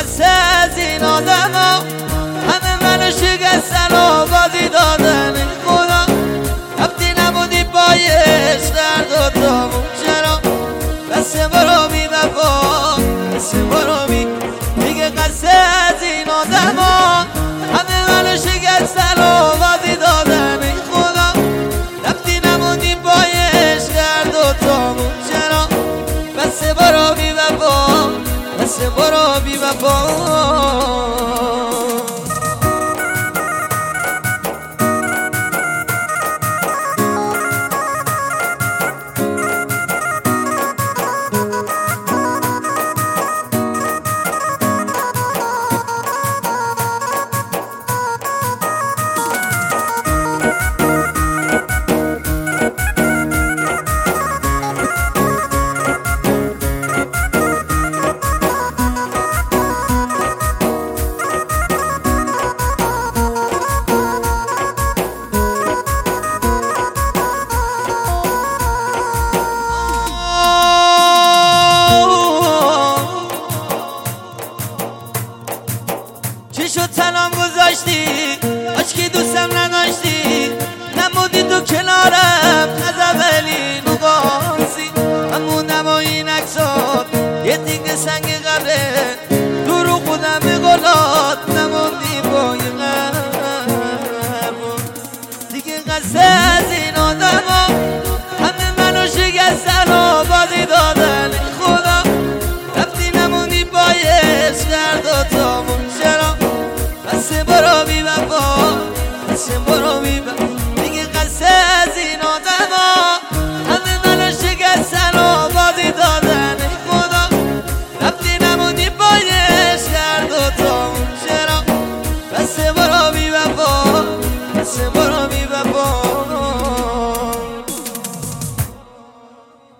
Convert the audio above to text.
قصه از این آدم ها همه منو شکستن و بازی دادن خدا رفتی نمودی پایش در دوتامون چرا بس برو بی وفا بس برو بی دیگه قصه از این آدم ها همه منو شکستن و بازی دادن خدا رفتی نمودی پایش در دوتامون چرا بس برو بی وفا بس برو بی وفا چی شد سلام گذاشتی عشقی دوستم نداشتی نمودی تو کنارم از اولی نگاهی همونم و این عکسات یه تیکه سنگ قبره تو رو خودم بگلات نموندی با یه قبر دیگه قصه از این آدم ها همه منو شکستن و بازی دادن خدا رفتی نموندی پایش در دوتامون چرا بس برو بی وفا بس برو بی وفا دیگه قصه از این آدم ها همه منو شکستن و بازی دادن خدا رفتی نموندی پایش در دوتامون چرا بس برو بی وفا بس